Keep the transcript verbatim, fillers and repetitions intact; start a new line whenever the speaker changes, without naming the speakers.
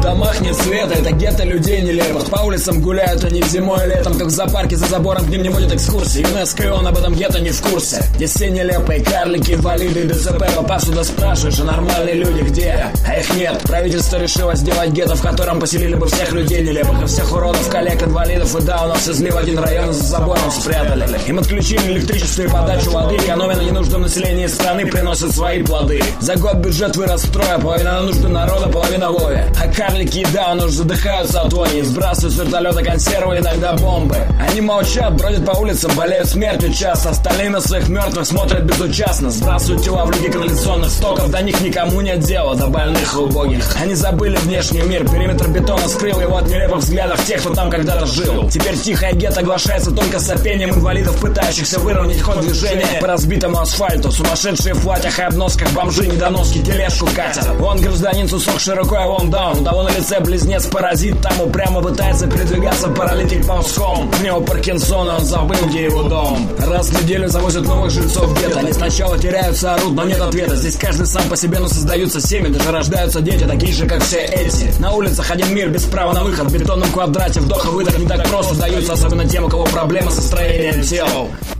домах нет света, это гетто людей нелепых. По улицам гуляют они зимой и летом, как в зоопарке за забором к ним не водят экскурсии. ЮНЕСКО и он об этом гетто не в курсе. Здесь все нелепые карлики, инвалиды и ДЦП. Попав сюда спрашиваешь, а нормальные люди где? А их нет. Правительство решило сделать гетто, в котором поселили бы всех людей нелепых. И всех уродов, коллег, инвалидов и даунов свезли в один район и за забором спрятали. Им отключили электричество и подачу воды. Экономия на ненужном населении страны приносит свои плоды. За год бюджет вырос втрое, половина на нужды народа, половина лови. А карлики и дауны уж задыхаются от вони, сбрасывают с вертолета консервы, иногда бомбы. Они молчат, бродят по улицам, болеют смертью часто. Остальные на своих мертвых смотрят безучастно. Сбрасывают тела в люки канализационных стоков. До них никому нет дела, до больных и убогих. Они забыли внешний мир, периметр бетона скрыл его от нелепых взглядов тех, кто там когда-то жил. Теперь тихое гетто оглашается только сопением инвалидов, пытающихся выровнять ход движения по разбитому асфальту. Сумасшедшие в платьях и обносках, бомжи, недоноски, тележку катят. Вон гражданин с усохшей рукой, а вон даун. У того на лице близнец-паразит, там упрямо пытается передвигаться паралитик ползком. У него Паркинсон, он забыл, где его дом. Раз в неделю завозят новых жильцов гетто. Они сначала теряются, орут, но нет ответа. Здесь каждый сам по себе, но создаются семьи, даже рождаются дети, такие же, как все эти. На улицах один мир без права на выход. В бетонном квадрате вдох и выдох не так просто даются, особенно тем, у кого проблемы со строением тел.